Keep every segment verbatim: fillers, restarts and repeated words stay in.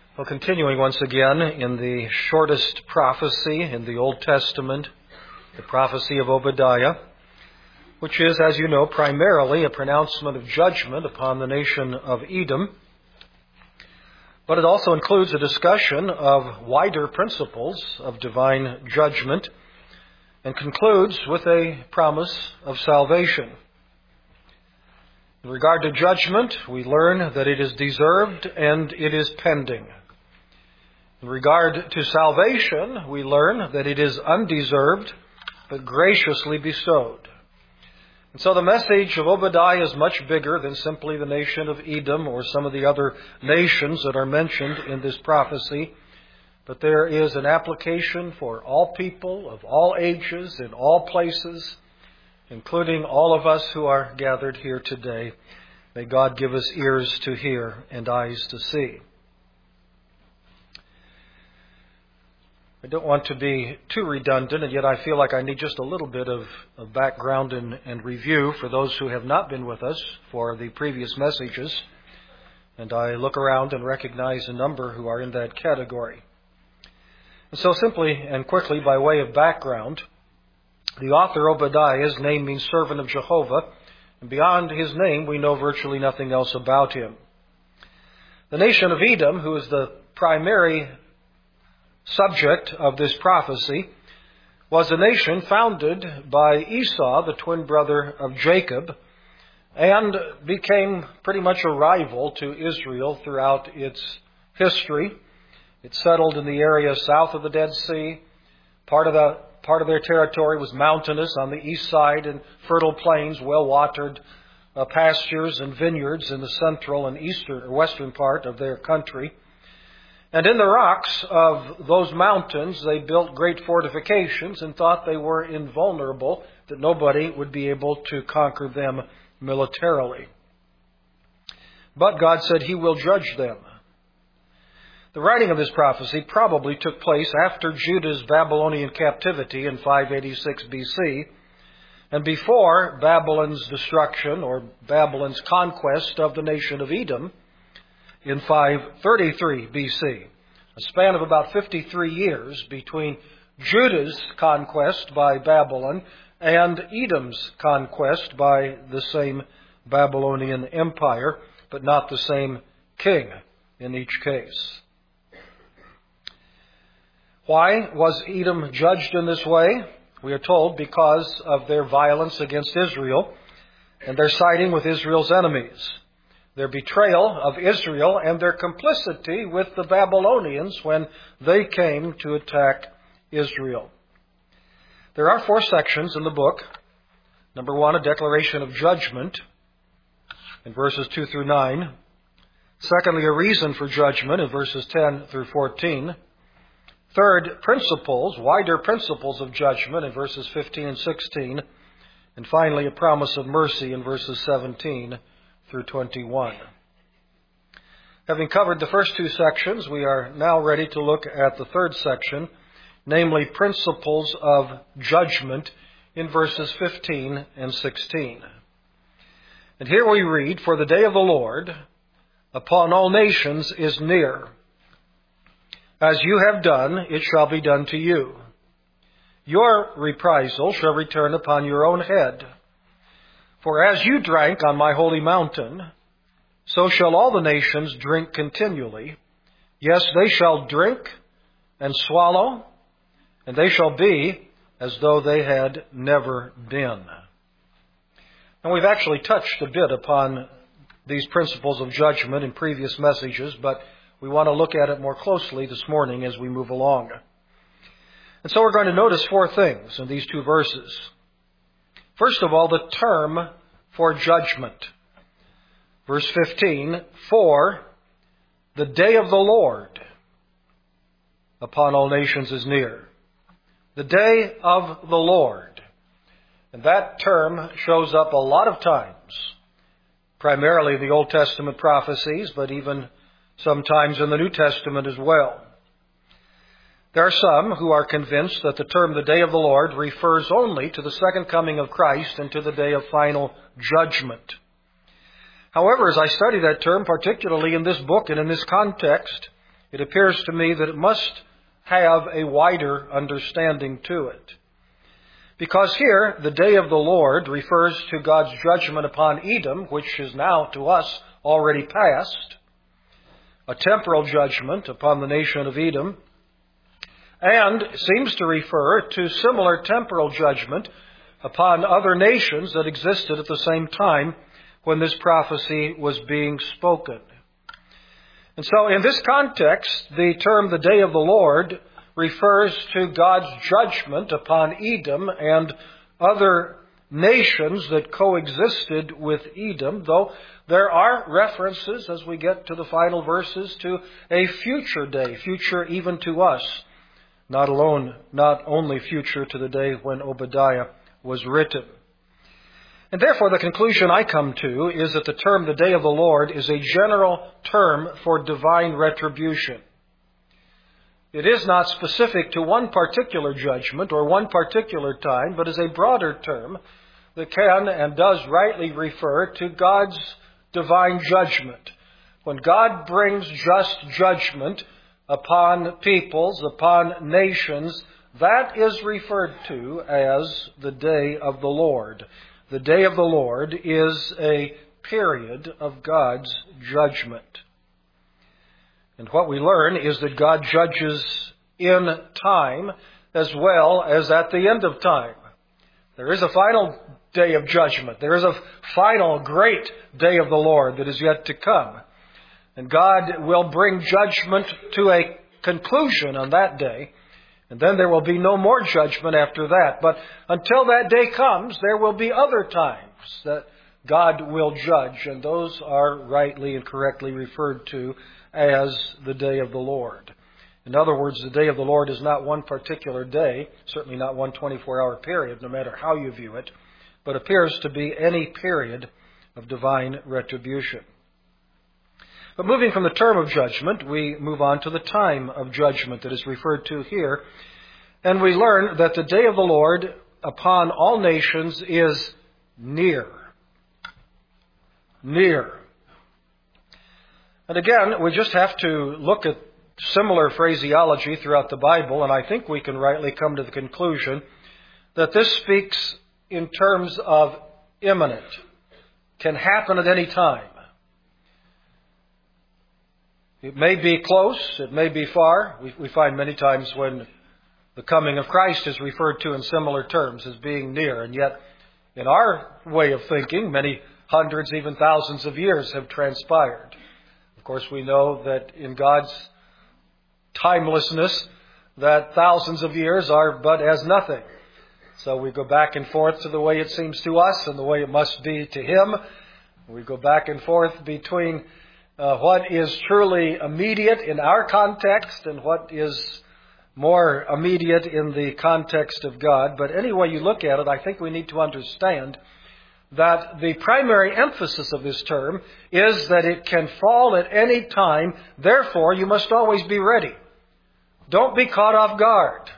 Well, continuing once again in the shortest prophecy in the Old Testament, the prophecy of Obadiah, which is, as you know, primarily a pronouncement of judgment upon the nation of Edom, but it also includes a discussion of wider principles of divine judgment and concludes with a promise of salvation. In regard to judgment, we learn that it is deserved and it is pending. In regard to salvation, we learn that it is undeserved but graciously bestowed. And so the message of Obadiah is much bigger than simply the nation of Edom or some of the other nations that are mentioned in this prophecy. But there is an application for all people of all ages in all places, including all of us who are gathered here today. May God give us ears to hear and eyes to see. I don't want to be too redundant, and yet I feel like I need just a little bit of, of background and, and review for those who have not been with us for the previous messages. And I look around and recognize a number who are in that category. And so simply and quickly, by way of background, the author Obadiah's name means servant of Jehovah, and beyond his name we know virtually nothing else about him. The nation of Edom, who is the primary subject of this prophecy, was a nation founded by Esau, the twin brother of Jacob, and became pretty much a rival to Israel throughout its history. It settled in the area south of the Dead Sea. Part of the part of their territory was mountainous on the east side and fertile plains, well-watered uh, pastures and vineyards in the central and eastern or western part of their country. And in the rocks of those mountains, they built great fortifications and thought they were invulnerable, that nobody would be able to conquer them militarily. But God said He will judge them. The writing of this prophecy probably took place after Judah's Babylonian captivity in five eighty-six B C and before Babylon's destruction or Babylon's conquest of the nation of Edom in five thirty-three B C. A span of about fifty-three years between Judah's conquest by Babylon and Edom's conquest by the same Babylonian empire, but not the same king in each case. Why was Edom judged in this way? We are told because of their violence against Israel and their siding with Israel's enemies, their betrayal of Israel, and their complicity with the Babylonians when they came to attack Israel. There are four sections in the book. Number one, a declaration of judgment in verses two through nine. Secondly, a reason for judgment in verses ten through fourteen. Third, principles, wider principles of judgment in verses fifteen and sixteen. And finally, a promise of mercy in verses seventeen through twenty-one. Having covered the first two sections, we are now ready to look at the third section, namely principles of judgment in verses fifteen and sixteen. And here we read, "For the day of the Lord upon all nations is near. As you have done, it shall be done to you. Your reprisal shall return upon your own head. For as you drank on my holy mountain, so shall all the nations drink continually. Yes, they shall drink and swallow, and they shall be as though they had never been." And we've actually touched a bit upon these principles of judgment in previous messages, but we want to look at it more closely this morning as we move along. And so we're going to notice four things in these two verses. First of all, the term for judgment. Verse fifteen, "For the day of the Lord upon all nations is near." The day of the Lord. And that term shows up a lot of times, primarily in the Old Testament prophecies, but even sometimes in the New Testament as well. There are some who are convinced that the term the day of the Lord refers only to the second coming of Christ and to the day of final judgment. However, as I study that term, particularly in this book and in this context, it appears to me that it must have a wider understanding to it. Because here, the day of the Lord refers to God's judgment upon Edom, which is now to us already past, a temporal judgment upon the nation of Edom, and seems to refer to similar temporal judgment upon other nations that existed at the same time when this prophecy was being spoken. And so in this context, the term the day of the Lord refers to God's judgment upon Edom and other nations that coexisted with Edom, though there are references as we get to the final verses to a future day, future even to us, not alone, not only future to the day when Obadiah was written. And therefore the conclusion I come to is that the term the day of the Lord is a general term for divine retribution. It is not specific to one particular judgment or one particular time, but is a broader term that can and does rightly refer to God's divine judgment. When God brings just judgment upon peoples, upon nations, that is referred to as the day of the Lord. The day of the Lord is a period of God's judgment. And what we learn is that God judges in time as well as at the end of time. There is a final day of judgment. There is a final great day of the Lord that is yet to come. And God will bring judgment to a conclusion on that day. And then there will be no more judgment after that. But until that day comes, there will be other times that God will judge. And those are rightly and correctly referred to as the day of the Lord. In other words, the day of the Lord is not one particular day, certainly not one twenty-four hour period, no matter how you view it, but appears to be any period of divine retribution. But moving from the term of judgment, we move on to the time of judgment that is referred to here. And we learn that the day of the Lord upon all nations is near. Near. And again, we just have to look at similar phraseology throughout the Bible, and I think we can rightly come to the conclusion that this speaks in terms of imminent, can happen at any time. It may be close, it may be far. We, we find many times when the coming of Christ is referred to in similar terms as being near, and yet in our way of thinking, many hundreds, even thousands of years have transpired. Of course, we know that in God's timelessness, that thousands of years are but as nothing. So we go back and forth to the way it seems to us and the way it must be to Him. We go back and forth between uh, what is truly immediate in our context and what is more immediate in the context of God. But any way you look at it, I think we need to understand that the primary emphasis of this term is that it can fall at any time. Therefore, you must always be ready. Don't be caught off guard.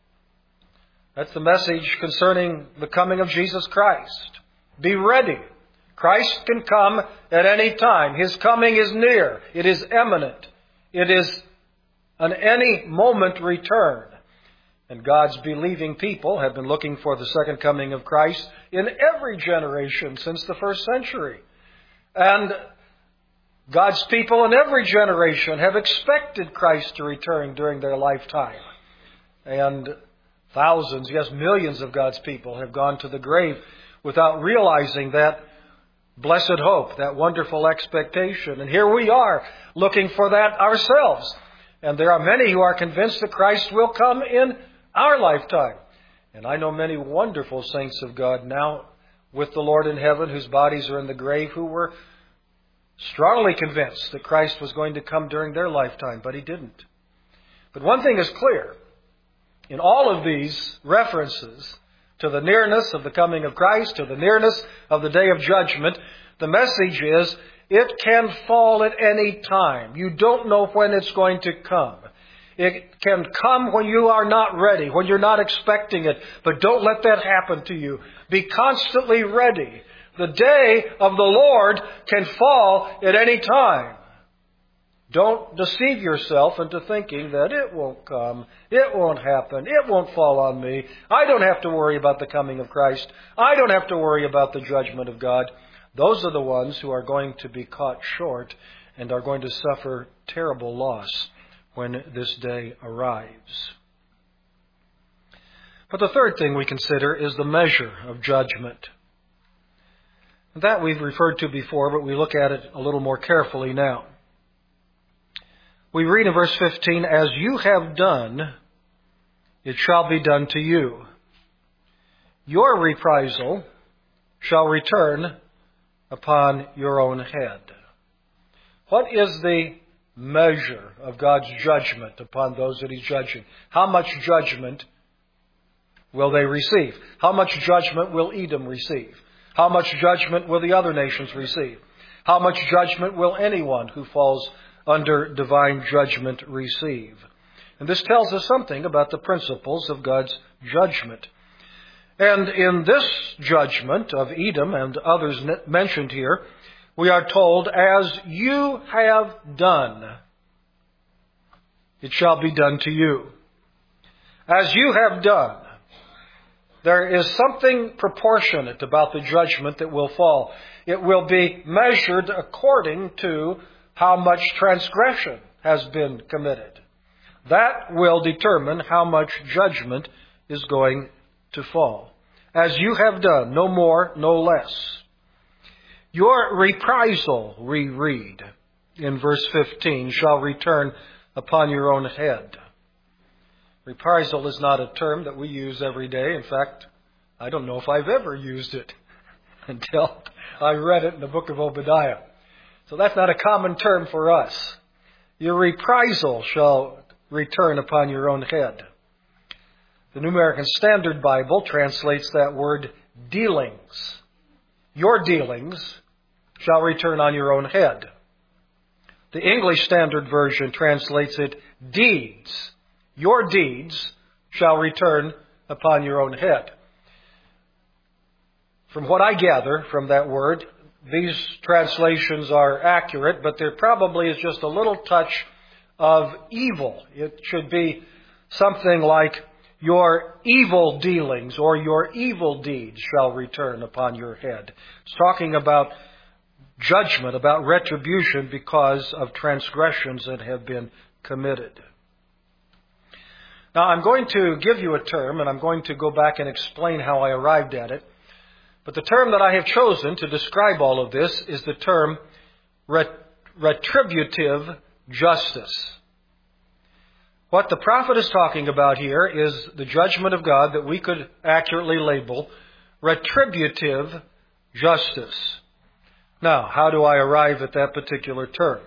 That's the message concerning the coming of Jesus Christ. Be ready. Christ can come at any time. His coming is near. It is imminent. It is an any moment return. And God's believing people have been looking for the second coming of Christ in every generation since the first century. And God's people in every generation have expected Christ to return during their lifetime. And thousands, yes, millions of God's people have gone to the grave without realizing that blessed hope, that wonderful expectation. And here we are looking for that ourselves. And there are many who are convinced that Christ will come in our lifetime. And I know many wonderful saints of God now with the Lord in heaven whose bodies are in the grave who were strongly convinced that Christ was going to come during their lifetime, but He didn't. But one thing is clear. In all of these references to the nearness of the coming of Christ, to the nearness of the day of judgment, the message is it can fall at any time. You don't know when it's going to come. It can come when you are not ready, when you're not expecting it. But don't let that happen to you. Be constantly ready. The day of the Lord can fall at any time. Don't deceive yourself into thinking that it won't come, it won't happen, it won't fall on me. I don't have to worry about the coming of Christ. I don't have to worry about the judgment of God. Those are the ones who are going to be caught short and are going to suffer terrible loss when this day arrives. But the third thing we consider is the measure of judgment. That we've referred to before, but we look at it a little more carefully now. We read in verse fifteen, "As you have done, it shall be done to you. Your reprisal shall return upon your own head." What is the measure of God's judgment upon those that He's judging? How much judgment will they receive? How much judgment will Edom receive? How much judgment will the other nations receive? How much judgment will anyone who falls under divine judgment receive? And this tells us something about the principles of God's judgment. And in this judgment of Edom and others mentioned here, we are told, "As you have done, it shall be done to you." As you have done. There is something proportionate about the judgment that will fall. It will be measured according to how much transgression has been committed. That will determine how much judgment is going to fall. As you have done, no more, no less. Your reprisal, we read in verse fifteen, shall return upon your own head. Reprisal is not a term that we use every day. In fact, I don't know if I've ever used it until I read it in the book of Obadiah. So that's not a common term for us. Your reprisal shall return upon your own head. The New American Standard Bible translates that word dealings. Your dealings shall return on your own head. The English Standard Version translates it deeds. Your deeds shall return upon your own head. From what I gather from that word, these translations are accurate, but there probably is just a little touch of evil. It should be something like, your evil dealings or your evil deeds shall return upon your head. It's talking about judgment, about retribution because of transgressions that have been committed. Now, I'm going to give you a term, and I'm going to go back and explain how I arrived at it. But the term that I have chosen to describe all of this is the term ret- retributive justice. What the prophet is talking about here is the judgment of God that we could accurately label retributive justice. Now, how do I arrive at that particular term?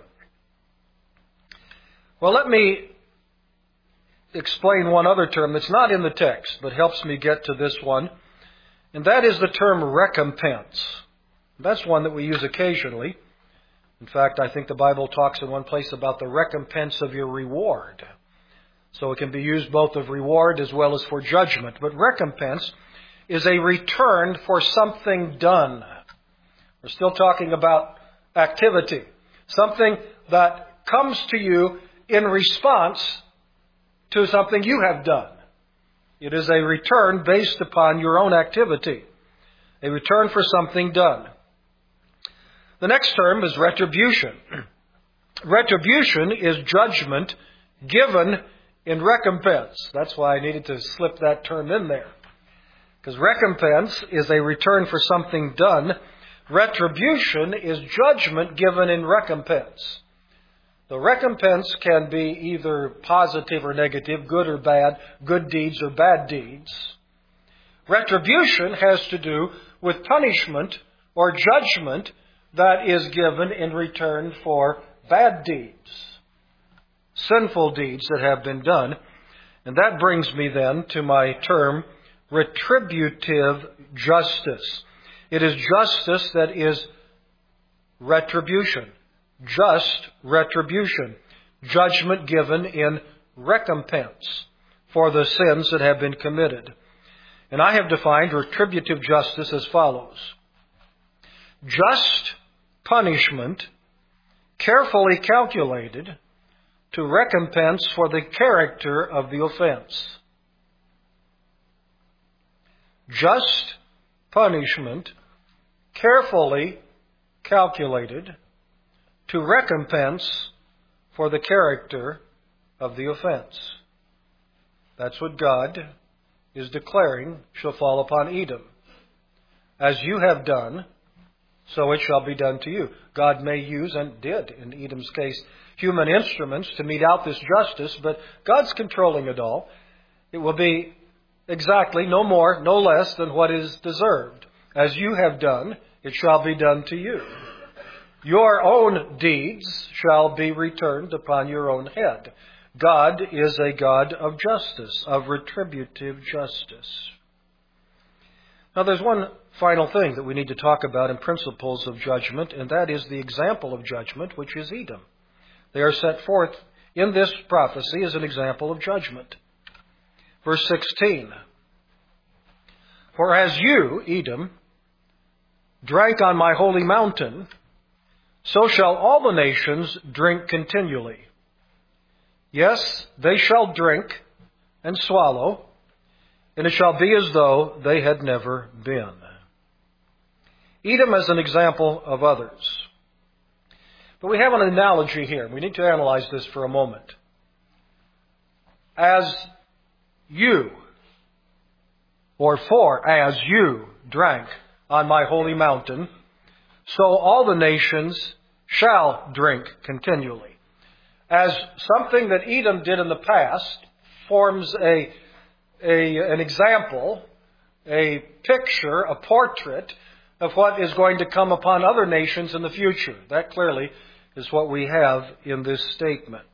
Well, let me explain one other term that's not in the text, but helps me get to this one. And that is the term recompense. That's one that we use occasionally. In fact, I think the Bible talks in one place about the recompense of your reward. So it can be used both of reward as well as for judgment. But recompense is a return for something done. We're still talking about activity. Something that comes to you in response to something you have done. It is a return based upon your own activity. A return for something done. The next term is retribution. Retribution is judgment given in recompense. That's why I needed to slip that term in there. Because recompense is a return for something done. Retribution is judgment given in recompense. The recompense can be either positive or negative, good or bad, good deeds or bad deeds. Retribution has to do with punishment or judgment that is given in return for bad deeds, sinful deeds that have been done. And that brings me then to my term, retributive justice. It is justice that is retribution. Just retribution. Judgment given in recompense for the sins that have been committed. And I have defined retributive justice as follows. Just punishment carefully calculated to recompense for the character of the offense. Just punishment, carefully calculated to recompense for the character of the offense. That's what God is declaring shall fall upon Edom. As you have done, so it shall be done to you. God may use, and did in Edom's case, human instruments to mete out this justice, but God's controlling it all. It will be exactly no more, no less than what is deserved. As you have done, it shall be done to you. Your own deeds shall be returned upon your own head. God is a God of justice, of retributive justice. Now there's one final thing that we need to talk about in principles of judgment, and that is the example of judgment, which is Edom. They are set forth in this prophecy as an example of judgment. Verse sixteen. For as you, Edom, drank on my holy mountain, so shall all the nations drink continually. Yes, they shall drink and swallow, and it shall be as though they had never been. Edom as an example of others. But we have an analogy here. We need to analyze this for a moment. As you, or for as you drank on my holy mountain, so all the nations shall drink continually. As something that Edom did in the past forms a, a, an example, a picture, a portrait of what is going to come upon other nations in the future. That clearly is what we have in this statement.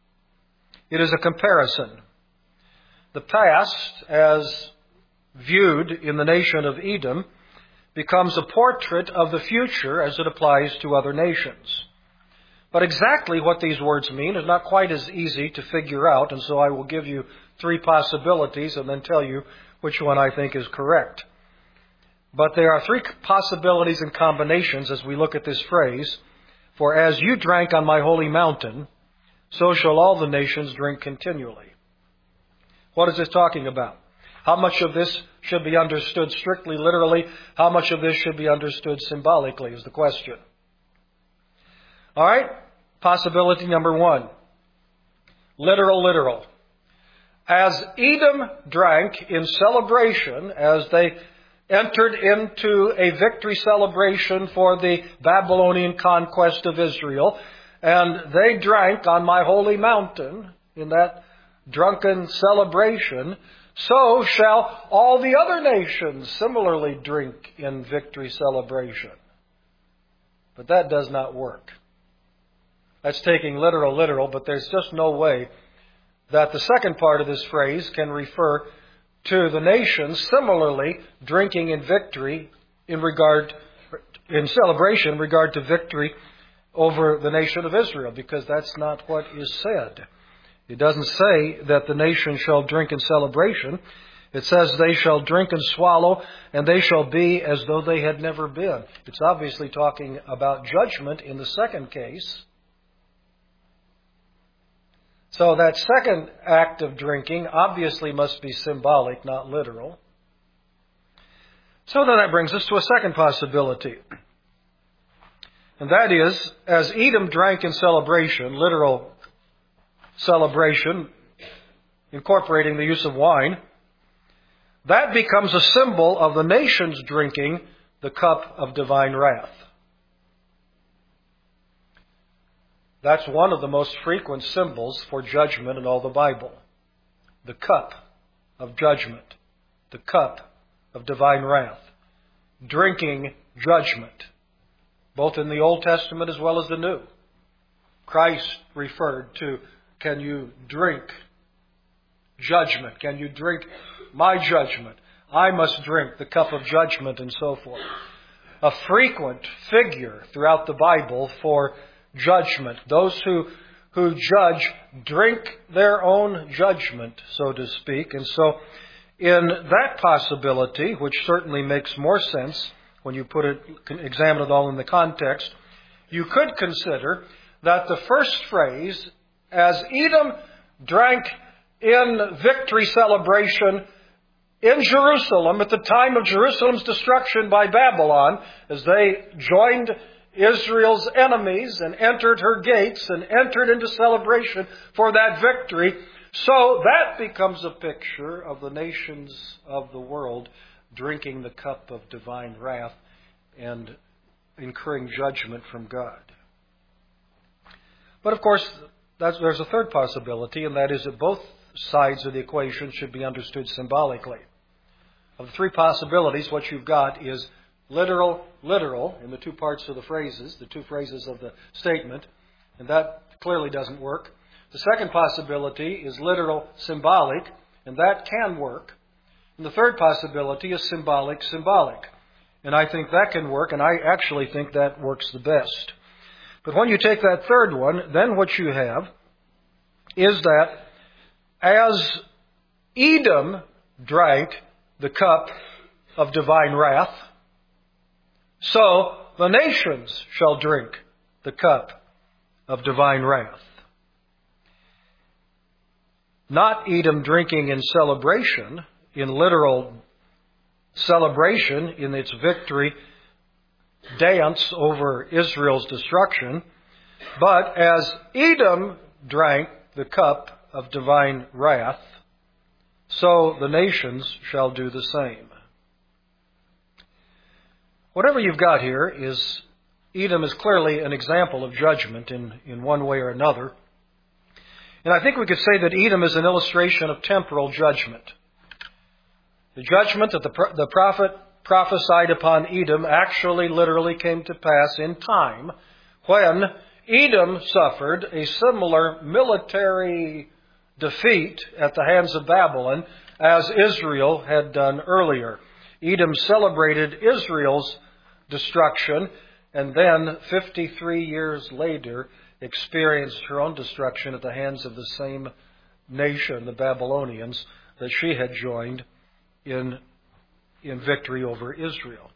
It is a comparison. The past, as viewed in the nation of Edom, becomes a portrait of the future as it applies to other nations. But exactly what these words mean is not quite as easy to figure out, and so I will give you three possibilities and then tell you which one I think is correct. But there are three possibilities and combinations as we look at this phrase. For as you drank on my holy mountain, so shall all the nations drink continually. What is this talking about? How much of this should be understood strictly literally? How much of this should be understood symbolically is the question. All right, possibility number one. Literal, literal. As Edom drank in celebration, as they entered into a victory celebration for the Babylonian conquest of Israel, and they drank on my holy mountain in that drunken celebration, so shall all the other nations similarly drink in victory celebration. But that does not work. That's taking literal, literal, but there's just no way that the second part of this phrase can refer to the nations similarly drinking in victory in regard, in celebration in regard to victory over the nation of Israel, because that's not what is said. It doesn't say that the nation shall drink in celebration. It says they shall drink and swallow, and they shall be as though they had never been. It's obviously talking about judgment in the second case. So that second act of drinking obviously must be symbolic, not literal. So then that brings us to a second possibility. And that is, as Edom drank in celebration, literal celebration, incorporating the use of wine, that becomes a symbol of the nations drinking the cup of divine wrath. That's one of the most frequent symbols for judgment in all the Bible. The cup of judgment. The cup of divine wrath. Drinking judgment. Both in the Old Testament as well as the New. Christ referred to, can you drink judgment? Can you drink my judgment? I must drink the cup of judgment, and so forth. A frequent figure throughout the Bible for judgment. Those who who judge drink their own judgment, so to speak. And so in that possibility, which certainly makes more sense when you put it, examine it all in the context, you could consider that the first phrase, as Edom drank in victory celebration in Jerusalem at the time of Jerusalem's destruction by Babylon, as they joined Israel's enemies and entered her gates and entered into celebration for that victory, so that becomes a picture of the nations of the world drinking the cup of divine wrath and incurring judgment from God. But of course, that's, there's a third possibility, and that is that both sides of the equation should be understood symbolically. Of the three possibilities, what you've got is literal, literal, in the two parts of the phrases, the two phrases of the statement, and that clearly doesn't work. The second possibility is literal, symbolic, and that can work. And the third possibility is symbolic, symbolic. And I think that can work, and I actually think that works the best. But when you take that third one, then what you have is that as Edom drank the cup of divine wrath, so the nations shall drink the cup of divine wrath. Not Edom drinking in celebration, in literal celebration, in its victory dance over Israel's destruction, but as Edom drank the cup of divine wrath, so the nations shall do the same. Whatever you've got here is, Edom is clearly an example of judgment in, in one way or another. And I think we could say that Edom is an illustration of temporal judgment. The judgment that the, the prophet prophesied upon Edom actually literally came to pass in time when Edom suffered a similar military defeat at the hands of Babylon as Israel had done earlier. Edom celebrated Israel's destruction and then fifty-three years later experienced her own destruction at the hands of the same nation, the Babylonians, that she had joined in, in victory over Israel.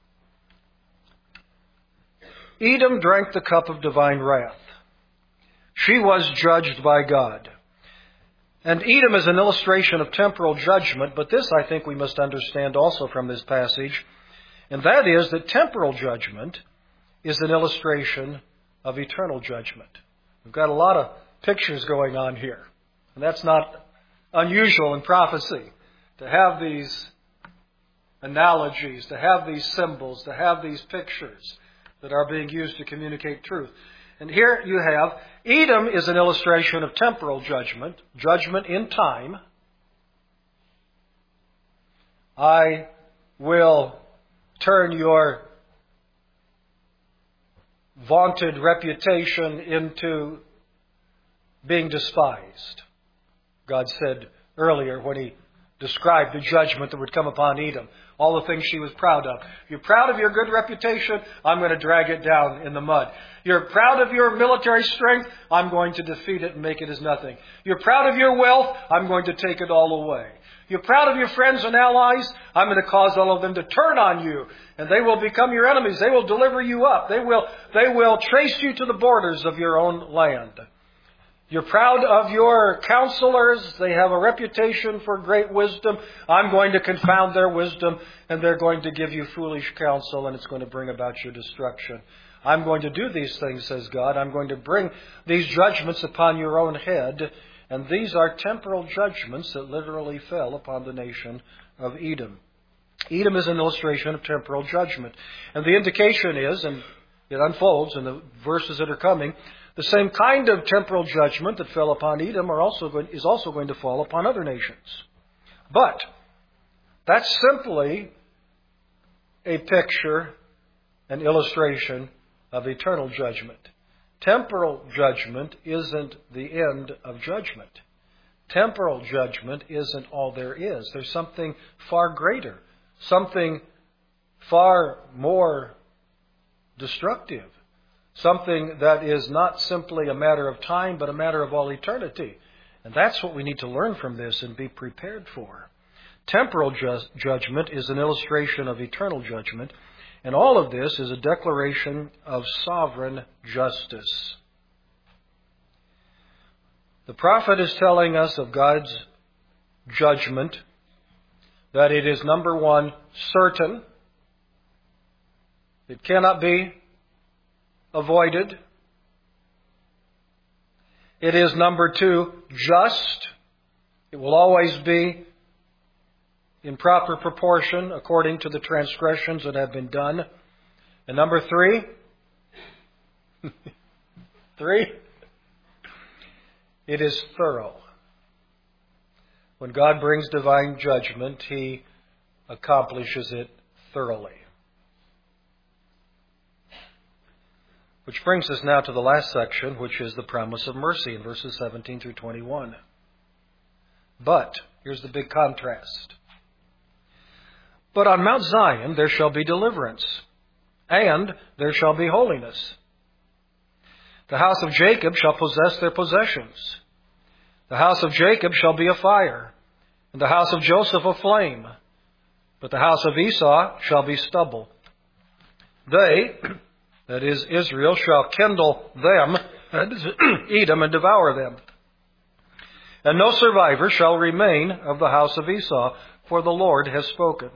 Edom drank the cup of divine wrath. She was judged by God. And Edom is an illustration of temporal judgment, but this I think we must understand also from this passage, and that is that temporal judgment is an illustration of eternal judgment. We've got a lot of pictures going on here, and that's not unusual in prophecy, to have these analogies, to have these symbols, to have these pictures that are being used to communicate truth. And here you have, Edom is an illustration of temporal judgment, judgment in time. I will turn your vaunted reputation into being despised. God said earlier when He described the judgment that would come upon Edom, all the things she was proud of. You're proud of your good reputation? I'm going to drag it down in the mud. You're proud of your military strength? I'm going to defeat it and make it as nothing. You're proud of your wealth? I'm going to take it all away. You're proud of your friends and allies? I'm going to cause all of them to turn on you, and they will become your enemies. They will deliver you up. They will, they will trace you to the borders of your own land. You're proud of your counselors. They have a reputation for great wisdom. I'm going to confound their wisdom, and they're going to give you foolish counsel, and it's going to bring about your destruction. I'm going to do these things, says God. I'm going to bring these judgments upon your own head. And these are temporal judgments that literally fell upon the nation of Edom. Edom is an illustration of temporal judgment. And the indication is, and it unfolds in the verses that are coming, the same kind of temporal judgment that fell upon Edom are also going, is also going to fall upon other nations. But that's simply a picture, an illustration of eternal judgment. Temporal judgment isn't the end of judgment. Temporal judgment isn't all there is. There's something far greater, something far more destructive, something that is not simply a matter of time, but a matter of all eternity. And that's what we need to learn from this and be prepared for. Temporal ju- judgment is an illustration of eternal judgment. And all of this is a declaration of sovereign justice. The prophet is telling us of God's judgment, that it is, number one, certain. It cannot be avoided. It is, number two, just. It will always be in proper proportion according to the transgressions that have been done. And number three, three, it is thorough. When God brings divine judgment, He accomplishes it thoroughly. Which brings us now to the last section, which is the promise of mercy in verses seventeen through twenty-one. But, here's the big contrast. But on Mount Zion there shall be deliverance, and there shall be holiness. The house of Jacob shall possess their possessions. The house of Jacob shall be a fire, and the house of Joseph a flame. But the house of Esau shall be stubble. They, that is Israel, shall kindle them, that is Edom, and devour them. And no survivor shall remain of the house of Esau, for the Lord has spoken.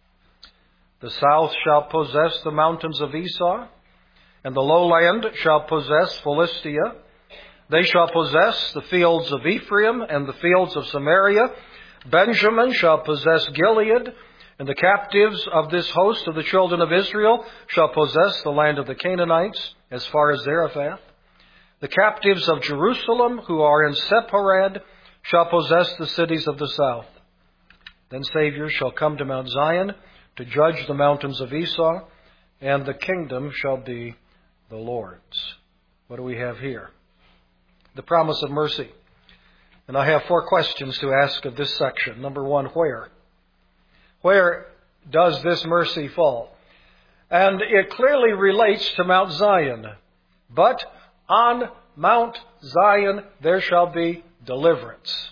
The south shall possess the mountains of Esau, and the lowland shall possess Philistia. They shall possess the fields of Ephraim and the fields of Samaria. Benjamin shall possess Gilead, and the captives of this host of the children of Israel shall possess the land of the Canaanites as far as Zarephath. The captives of Jerusalem who are in Sepharad shall possess the cities of the south. Then Savior shall come to Mount Zion to judge the mountains of Esau, and the kingdom shall be the Lord's. What do we have here? The promise of mercy. And I have four questions to ask of this section. Number one, where? Where does this mercy fall? And it clearly relates to Mount Zion. But on Mount Zion there shall be deliverance.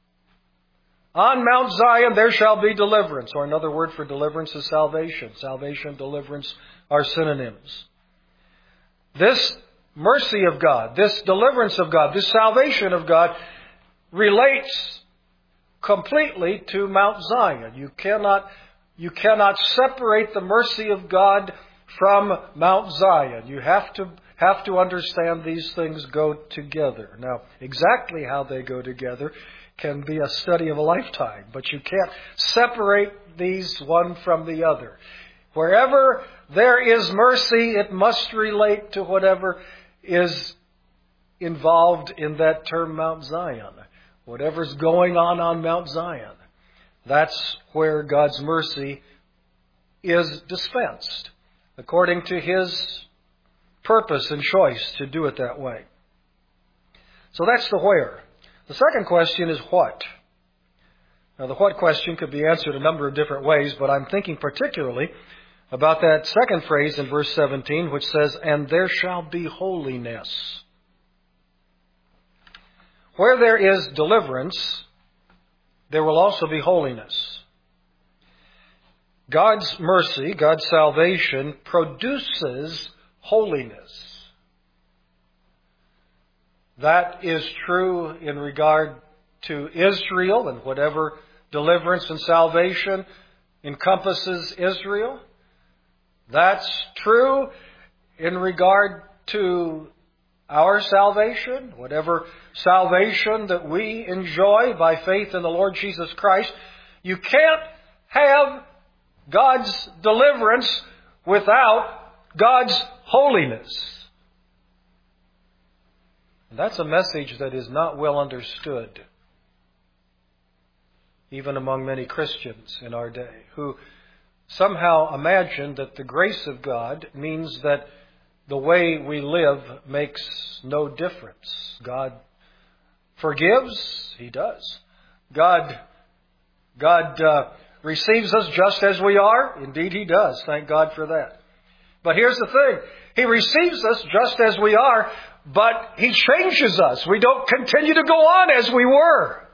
On Mount Zion there shall be deliverance. Or another word for deliverance is salvation. Salvation, deliverance are synonyms. This mercy of God, this deliverance of God, this salvation of God relates completely to Mount Zion. You cannot, you cannot separate the mercy of God from Mount Zion. You have to have to understand these things go together. Now, exactly how they go together can be a study of a lifetime, but you can't separate these one from the other. Wherever there is mercy, it must relate to whatever is involved in that term Mount Zion. Whatever's going on on Mount Zion, that's where God's mercy is dispensed, according to His purpose and choice to do it that way. So that's the where. The second question is what? Now, the what question could be answered a number of different ways, but I'm thinking particularly about that second phrase in verse seventeen, which says, and there shall be holiness. Where there is deliverance, there will also be holiness. God's mercy, God's salvation, produces holiness. That is true in regard to Israel, and whatever deliverance and salvation encompasses Israel. That's true in regard to our salvation, whatever salvation that we enjoy by faith in the Lord Jesus Christ. You can't have God's deliverance without God's holiness. And that's a message that is not well understood, even among many Christians in our day, who somehow imagine that the grace of God means that the way we live makes no difference. God forgives. He does. God, God uh, receives us just as we are. Indeed, He does. Thank God for that. But here's the thing. He receives us just as we are, but He changes us. We don't continue to go on as we were.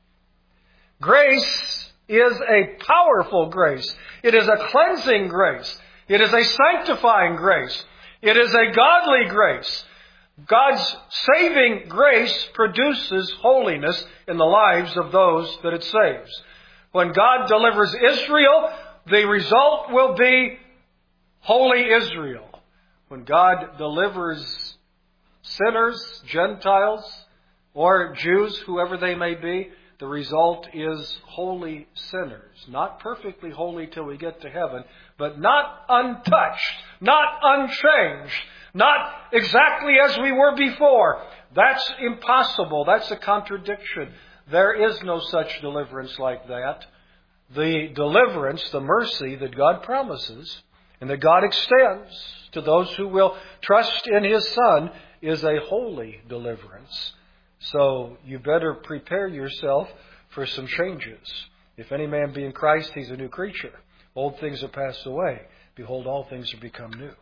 Grace is a powerful grace. It is a cleansing grace. It is a sanctifying grace. It is a godly grace God's saving grace produces holiness in the lives of those that it saves. When God delivers Israel, the result will be holy Israel. When God delivers sinners, Gentiles, or Jews, whoever they may be, the result is holy sinners. Not perfectly holy till we get to heaven, but not untouched, not unchanged, not exactly as we were before. That's impossible. That's a contradiction. There is no such deliverance like that. The deliverance, the mercy that God promises and that God extends to those who will trust in His Son is a holy deliverance. So you better prepare yourself for some changes. If any man be in Christ, he's a new creature. Old things have passed away. Behold, all things have become new.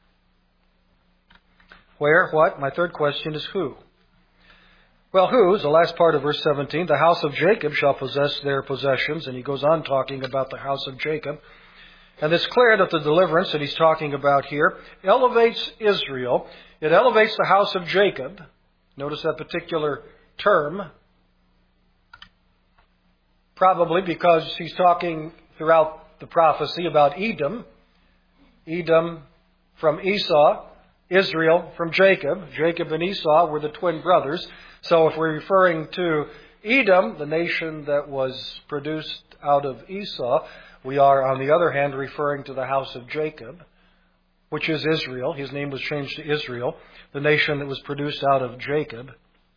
Where? What? My third question is who? Well, who is the last part of verse seventeen. The house of Jacob shall possess their possessions. And he goes on talking about the house of Jacob. And it's clear that the deliverance that he's talking about here elevates Israel. It elevates the house of Jacob. Notice that particular term. Probably because he's talking throughout the prophecy about Edom. Edom from Esau. Israel from Jacob. Jacob and Esau were the twin brothers. So if we're referring to Edom, the nation that was produced out of Esau, we are, on the other hand, referring to the house of Jacob, which is Israel. His name was changed to Israel, the nation that was produced out of Jacob.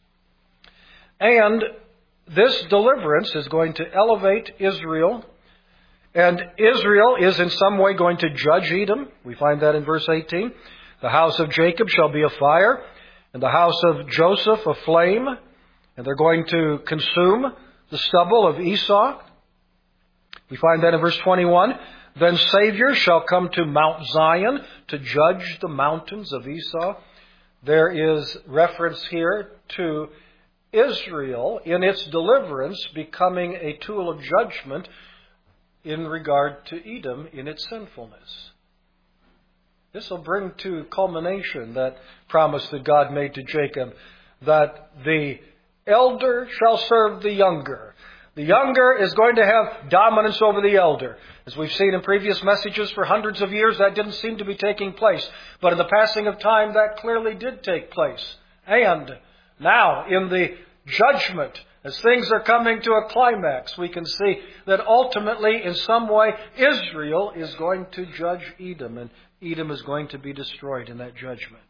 And this deliverance is going to elevate Israel. And Israel is in some way going to judge Edom. We find that in verse eighteen. The house of Jacob shall be a fire, and the house of Joseph a flame. And they're going to consume the stubble of Esau. We find that in verse twenty-one. Then Savior shall come to Mount Zion to judge the mountains of Esau. There is reference here to Israel in its deliverance becoming a tool of judgment in regard to Edom in its sinfulness. This will bring to culmination that promise that God made to Jacob, that the elder shall serve the younger. The younger is going to have dominance over the elder. As we've seen in previous messages, for hundreds of years that didn't seem to be taking place. But in the passing of time, that clearly did take place. And now, in the judgment, as things are coming to a climax, we can see that ultimately, in some way, Israel is going to judge Edom, and Edom is going to be destroyed in that judgment.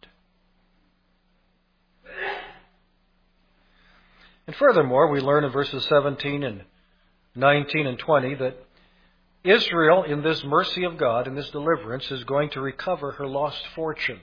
And furthermore, we learn in verses seventeen and nineteen and twenty that Israel, in this mercy of God, in this deliverance, is going to recover her lost fortunes.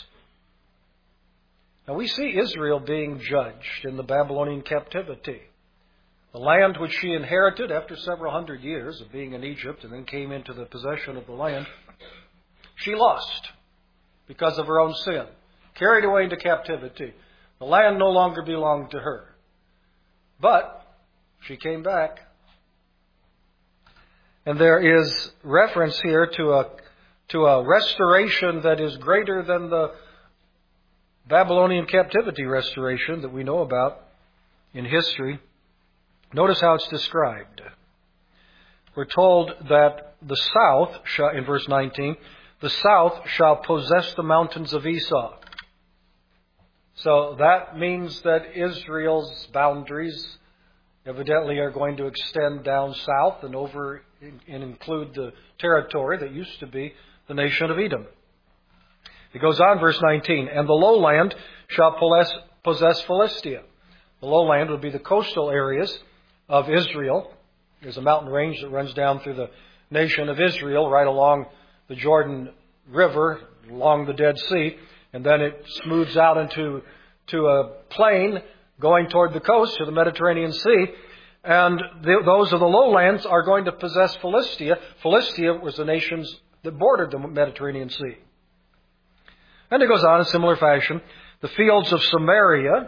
Now we see Israel being judged in the Babylonian captivity. The land which she inherited after several hundred years of being in Egypt and then came into the possession of the land, she lost because of her own sin. Carried away into captivity. The land no longer belonged to her. But she came back. And there is reference here to a, to a restoration that is greater than the Babylonian captivity restoration that we know about in history. Notice how it's described. We're told that the south, shall, in verse nineteen, the south shall possess the mountains of Esau. So that means that Israel's boundaries evidently are going to extend down south and over and include the territory that used to be the nation of Edom. It goes on, verse nineteen, and the lowland shall possess Philistia. The lowland would be the coastal areas of Israel. There's a mountain range that runs down through the nation of Israel, right along the Jordan River, along the Dead Sea, and then it smooths out into to a plain going toward the coast, to the Mediterranean Sea. And the, those of the lowlands are going to possess Philistia. Philistia was the nations that bordered the Mediterranean Sea. And it goes on in similar fashion. The fields of Samaria,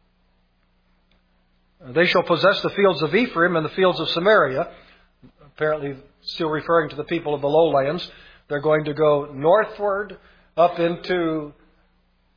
they shall possess the fields of Ephraim and the fields of Samaria. Apparently still referring to the people of the lowlands. They're going to go northward up into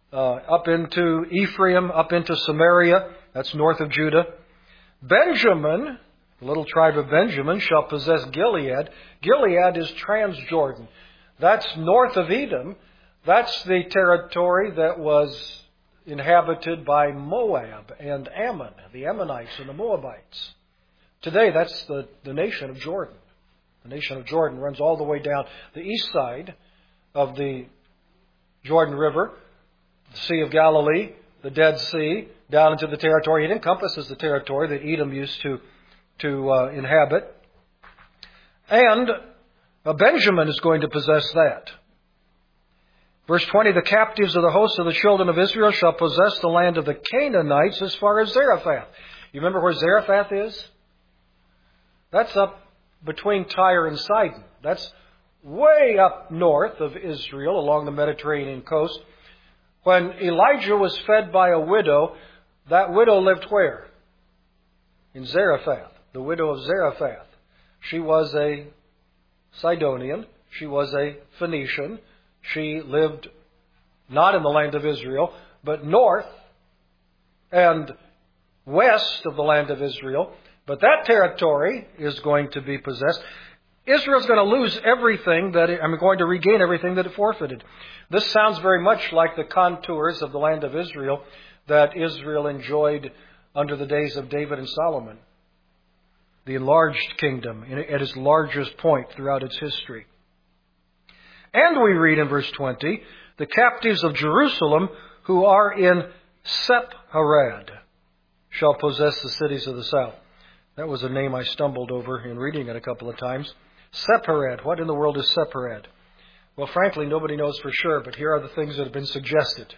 uh, up into Ephraim, up into Samaria. That's north of Judah. Benjamin, the little tribe of Benjamin, shall possess Gilead. Gilead is Transjordan. That's north of Edom. That's the territory that was inhabited by Moab and Ammon, the Ammonites and the Moabites. Today, that's the, the nation of Jordan. The nation of Jordan runs all the way down the east side of the Jordan River, the Sea of Galilee, the Dead Sea, down into the territory. It encompasses the territory that Edom used to, to uh, inhabit. And uh, Benjamin is going to possess that. Verse twenty, the captives of the host of the children of Israel shall possess the land of the Canaanites as far as Zarephath. You remember where Zarephath is? That's up between Tyre and Sidon. That's way up north of Israel along the Mediterranean coast. When Elijah was fed by a widow, that widow lived where? In Zarephath. The widow of Zarephath. She was a Sidonian. She was a Phoenician. She lived not in the land of Israel, but north and west of the land of Israel. But that territory is going to be possessed. Israel's going to lose everything that it, I'm going to regain everything that it forfeited. This sounds very much like the contours of the land of Israel that Israel enjoyed under the days of David and Solomon. The enlarged kingdom at its largest point throughout its history. And we read in verse twenty, the captives of Jerusalem who are in Sepharad shall possess the cities of the south. That was a name I stumbled over in reading it a couple of times. Sepharad. What in the world is Sepharad? Well, frankly, nobody knows for sure, but here are the things that have been suggested.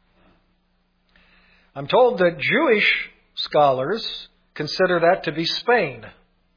I'm told that Jewish scholars consider that to be Spain.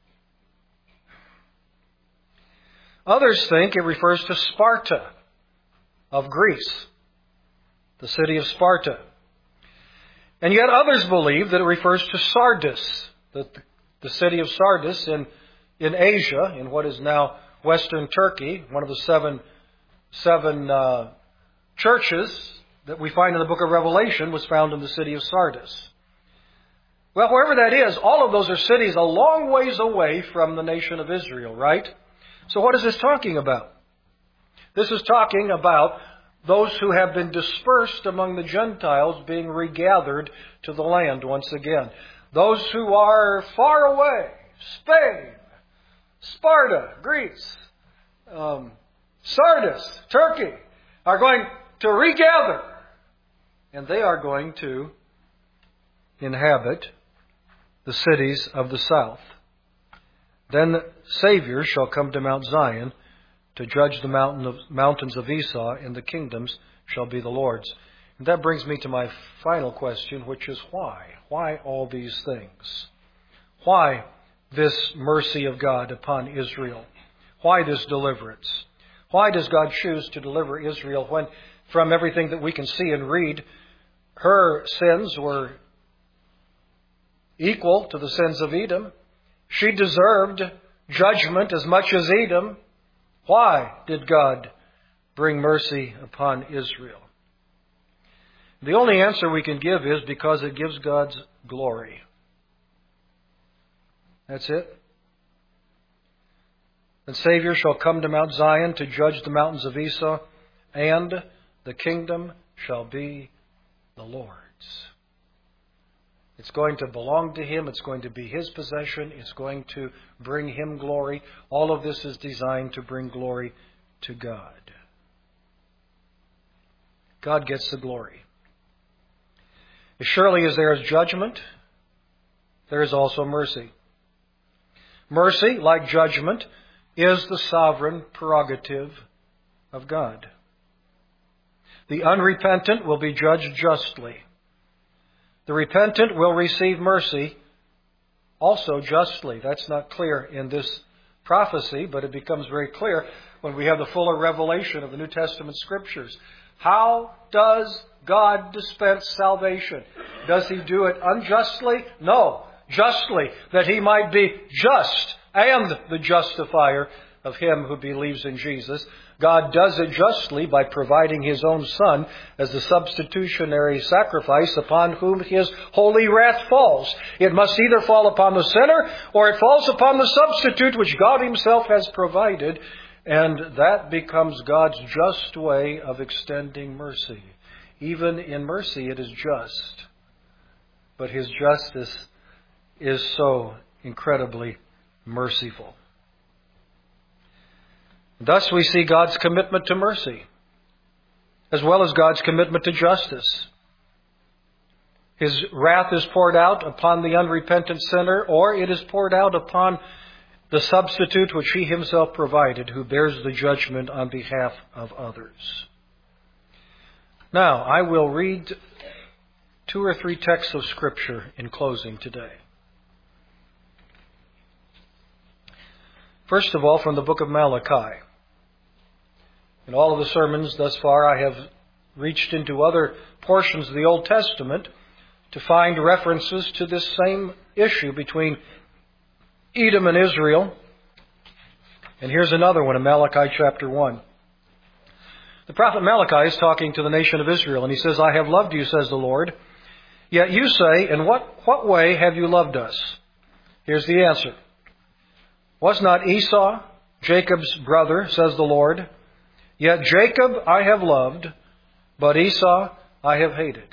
Others think it refers to Sparta of Greece, the city of Sparta. And yet others believe that it refers to Sardis, the, the city of Sardis in, in Asia, in what is now Western Turkey, one of the seven, seven uh, churches that we find in the book of Revelation was found in the city of Sardis. Well, wherever that is, all of those are cities a long ways away from the nation of Israel, right? So what is this talking about? This is talking about those who have been dispersed among the Gentiles being regathered to the land once again. Those who are far away, Spain, Sparta, Greece, um, Sardis, Turkey, are going to regather. And they are going to inhabit the cities of the south. Then the Savior shall come to Mount Zion to judge the mountain of, mountains of Esau, and the kingdoms shall be the Lord's. And that brings me to my final question, which is why? Why all these things? Why this mercy of God upon Israel? Why this deliverance? Why does God choose to deliver Israel when, from everything that we can see and read, her sins were equal to the sins of Edom? She deserved judgment as much as Edom. Why did God bring mercy upon Israel? The only answer we can give is because it gives God's glory. That's it. The Savior shall come to Mount Zion to judge the mountains of Esau, and the kingdom shall be the Lord's. It's going to belong to Him. It's going to be His possession. It's going to bring Him glory. All of this is designed to bring glory to God. God gets the glory. As surely as there is judgment, there is also mercy. Mercy, like judgment, is the sovereign prerogative of God. The unrepentant will be judged justly. The repentant will receive mercy also justly. That's not clear in this prophecy, but it becomes very clear when we have the fuller revelation of the New Testament Scriptures. How does God dispense salvation? Does He do it unjustly? No, justly, that He might be just and the justifier of him who believes in Jesus. God does it justly by providing His own Son as the substitutionary sacrifice upon whom His holy wrath falls. It must either fall upon the sinner or it falls upon the substitute which God Himself has provided. And that becomes God's just way of extending mercy. Even in mercy it is just. But His justice is so incredibly merciful. Thus we see God's commitment to mercy, as well as God's commitment to justice. His wrath is poured out upon the unrepentant sinner, or it is poured out upon the substitute which He Himself provided, who bears the judgment on behalf of others. Now, I will read two or three texts of Scripture in closing today. First of all, from the book of Malachi. In all of the sermons thus far, I have reached into other portions of the Old Testament to find references to this same issue between Edom and Israel. And here's another one in Malachi chapter one. The prophet Malachi is talking to the nation of Israel, and he says, I have loved you, says the Lord. Yet you say, in what, what way have you loved us? Here's the answer. Was not Esau Jacob's brother, says the Lord? Yet Jacob I have loved, but Esau I have hated.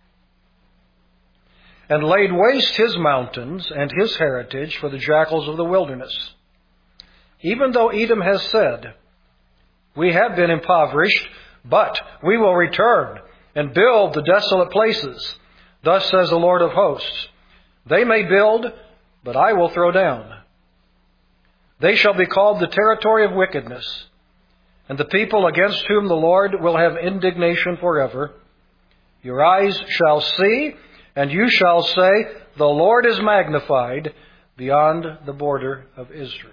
And laid waste his mountains and his heritage for the jackals of the wilderness. Even though Edom has said, we have been impoverished, but we will return and build the desolate places. Thus says the Lord of hosts, they may build, but I will throw down. They shall be called the territory of wickedness, and the people against whom the Lord will have indignation forever. Your eyes shall see, and you shall say, the Lord is magnified beyond the border of Israel.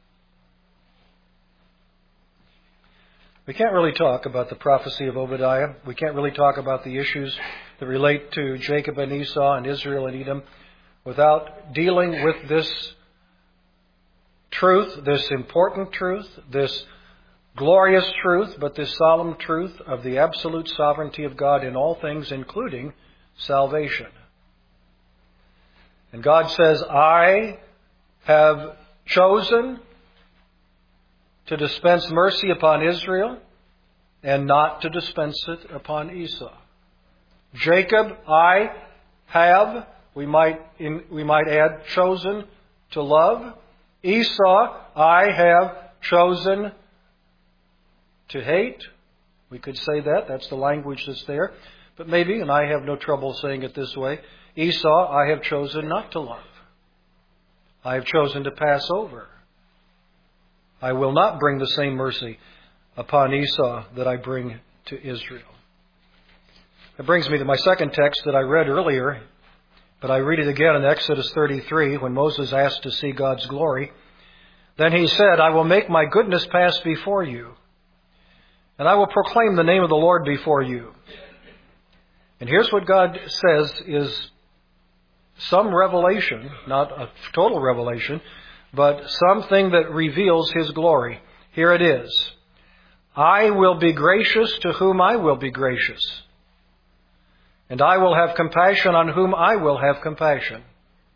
We can't really talk about the prophecy of Obadiah. We can't really talk about the issues that relate to Jacob and Esau and Israel and Edom without dealing with this truth, this important truth, this glorious truth, but this solemn truth of the absolute sovereignty of God in all things, including salvation. And God says, I have chosen to dispense mercy upon Israel and not to dispense it upon Esau. Jacob, I have, we might, in, we might add, chosen to love. Esau, I have chosen to hate. We could say that. That's the language that's there. But maybe, and I have no trouble saying it this way, Esau, I have chosen not to love. I have chosen to pass over. I will not bring the same mercy upon Esau that I bring to Israel. That brings me to my second text that I read earlier, but I read it again in Exodus thirty-three when Moses asked to see God's glory. Then he said, I will make my goodness pass before you, and I will proclaim the name of the Lord before you. And here's what God says is some revelation, not a total revelation, but something that reveals His glory. Here it is. I will be gracious to whom I will be gracious, and I will have compassion on whom I will have compassion.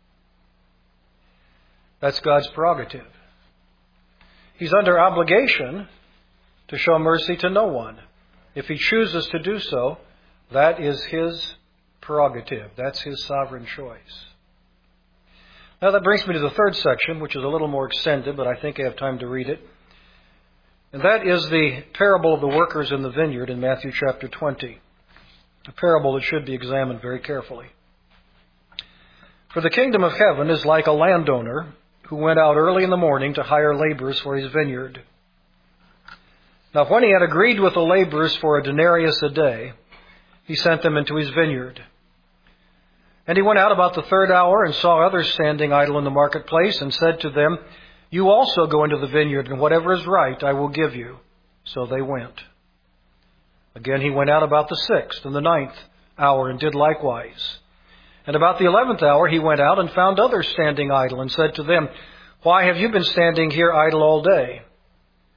That's God's prerogative. He's under obligation to show mercy to no one. If He chooses to do so, that is His prerogative. That's His sovereign choice. Now that brings me to the third section, which is a little more extended, but I think I have time to read it. And that is the parable of the workers in the vineyard in Matthew chapter twenty. A parable that should be examined very carefully. For the kingdom of heaven is like a landowner who went out early in the morning to hire laborers for his vineyard. Now when he had agreed with the laborers for a denarius a day, he sent them into his vineyard. And he went out about the third hour and saw others standing idle in the marketplace and said to them, you also go into the vineyard, and whatever is right I will give you. So they went. Again he went out about the sixth and the ninth hour and did likewise. And about the eleventh hour he went out and found others standing idle and said to them, why have you been standing here idle all day?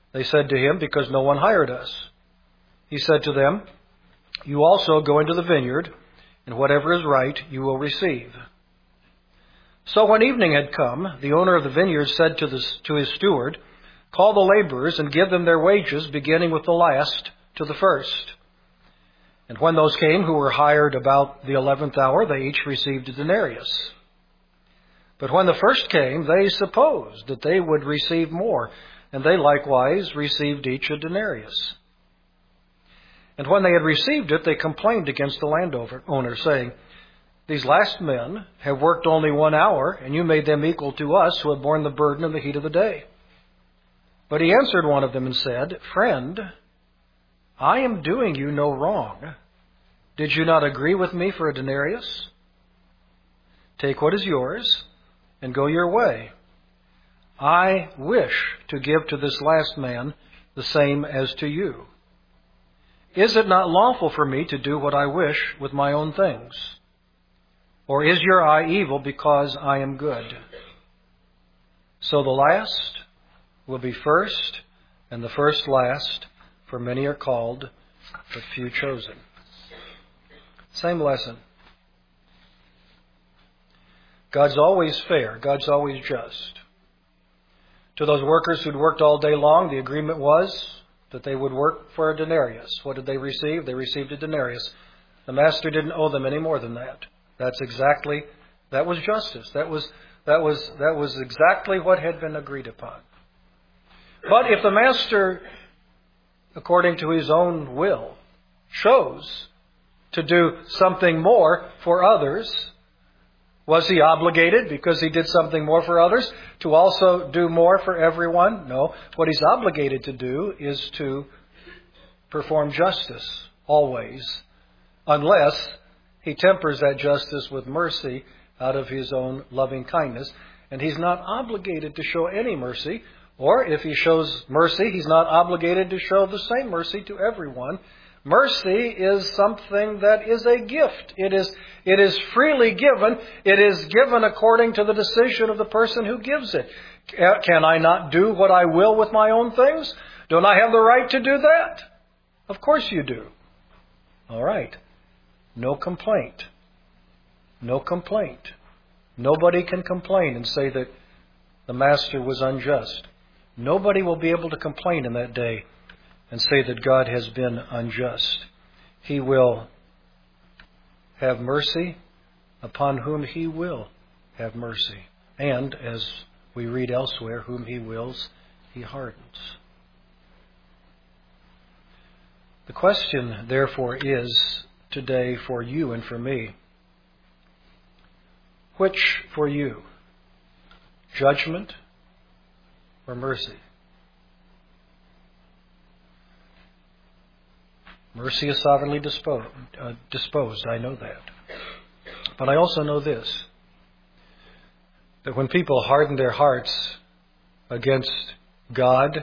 They said to him, because no one hired us. He said to them, you also go into the vineyard, and whatever is right you will receive. So when evening had come, the owner of the vineyard said to, the, to his steward, call the laborers and give them their wages, beginning with the last to the first. And when those came who were hired about the eleventh hour, they each received a denarius. But when the first came, they supposed that they would receive more, and they likewise received each a denarius. And when they had received it, they complained against the landowner, saying, these last men have worked only one hour, and you made them equal to us who have borne the burden and the heat of the day. But he answered one of them and said, friend, I am doing you no wrong. Did you not agree with me for a denarius? Take what is yours and go your way. I wish to give to this last man the same as to you. Is it not lawful for me to do what I wish with my own things? Or is your eye evil because I am good? So the last will be first, and the first last, for many are called, but few chosen. Same lesson. God's always fair. God's always just. To those workers who'd worked all day long, the agreement was that they would work for a denarius. What did they receive? They received a denarius. The master didn't owe them any more than that. That's exactly, that was justice. That was, that was, that was exactly what had been agreed upon. But if the master, according to his own will, chose to do something more for others, was he obligated, because he did something more for others, to also do more for everyone? No. What he's obligated to do is to perform justice, always, unless he tempers that justice with mercy out of his own loving kindness. And he's not obligated to show any mercy, or if he shows mercy, he's not obligated to show the same mercy to everyone. Mercy is something that is a gift. It is, it is freely given. It is given according to the decision of the person who gives it. Can I not do what I will with my own things? Don't I have the right to do that? Of course you do. All right. No complaint. No complaint. Nobody can complain and say that the master was unjust. Nobody will be able to complain in that day and say that God has been unjust. He will have mercy upon whom He will have mercy. And, as we read elsewhere, whom He wills, He hardens. The question, therefore, is today for you and for me, which for you? Judgment or mercy? Mercy is sovereignly disposed, uh, disposed, I know that. But I also know this, that when people harden their hearts against God,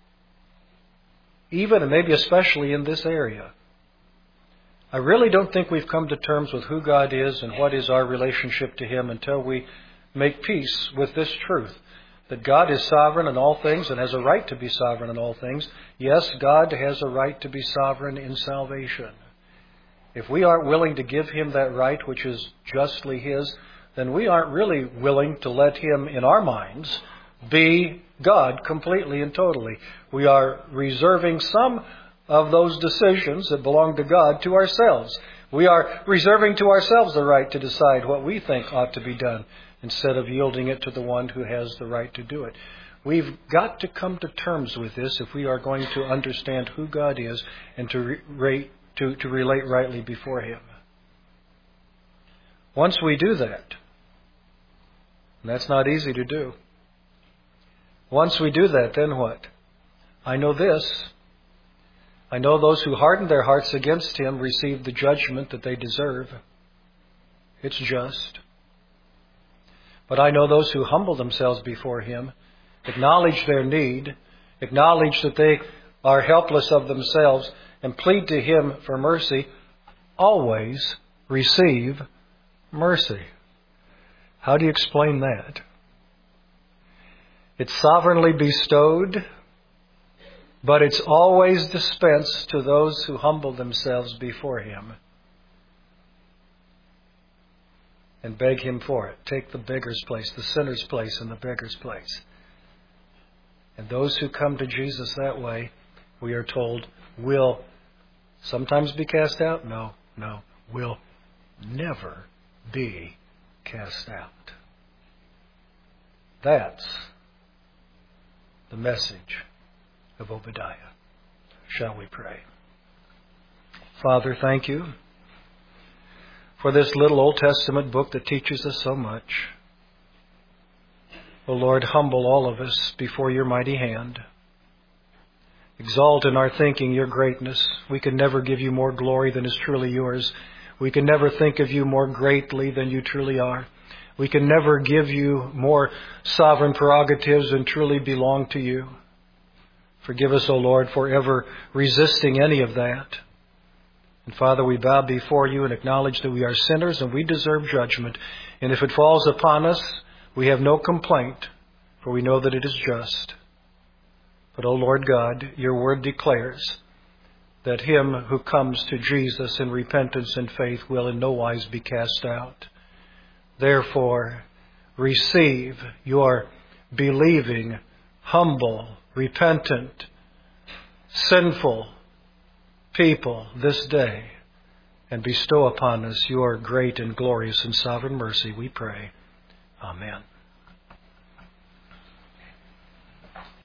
even and maybe especially in this area, I really don't think we've come to terms with who God is and what is our relationship to Him until we make peace with this truth, that God is sovereign in all things and has a right to be sovereign in all things. Yes, God has a right to be sovereign in salvation. If we aren't willing to give Him that right, which is justly His, then we aren't really willing to let Him, in our minds, be God completely and totally. We are reserving some of those decisions that belong to God to ourselves. We are reserving to ourselves the right to decide what we think ought to be done, instead of yielding it to the one who has the right to do it. We've got to come to terms with this if we are going to understand who God is and to, re- to, to relate rightly before Him. Once we do that, and that's not easy to do, once we do that, then what? I know this. I know those who harden their hearts against Him receive the judgment that they deserve. It's just. But I know those who humble themselves before Him, acknowledge their need, acknowledge that they are helpless of themselves, and plead to Him for mercy, always receive mercy. How do you explain that? It's sovereignly bestowed. But it's always dispensed to those who humble themselves before Him and beg Him for it. Take the beggar's place, the sinner's place, and the beggar's place. And those who come to Jesus that way, we are told, will sometimes be cast out? No, no, will never be cast out. That's the message of Obadiah. Shall we pray? Father, thank you for this little Old Testament book that teaches us so much. O Lord, humble all of us before your mighty hand. Exalt in our thinking your greatness. We can never give you more glory than is truly yours. We can never think of you more greatly than you truly are. We can never give you more sovereign prerogatives than truly belong to you. Forgive us, O Lord, for ever resisting any of that. And Father, we bow before you and acknowledge that we are sinners and we deserve judgment. And if it falls upon us, we have no complaint, for we know that it is just. But, O Lord God, your word declares that him who comes to Jesus in repentance and faith will in no wise be cast out. Therefore, receive your believing, humble, repentant, sinful people this day and bestow upon us your great and glorious and sovereign mercy, we pray. Amen.